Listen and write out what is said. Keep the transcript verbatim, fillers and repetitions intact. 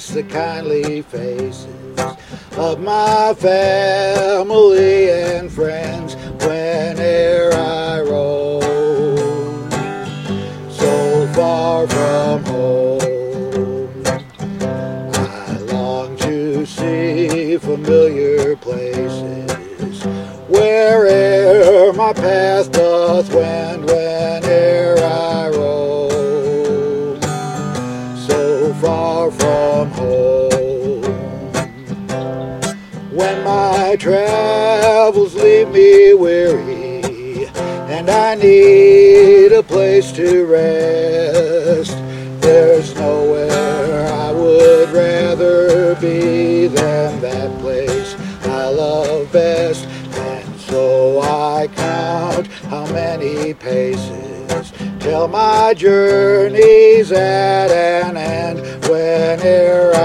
miss the kindly faces of my family and friends whene'er I roam so far from home. I long to see familiar places where'er my path doth wend, whene'er I roam so far from home. When my travels leave me weary and I need a place to rest, there's nowhere I would rather be than that place I love best. And so I count how many paces till my journey's at an end, whene'er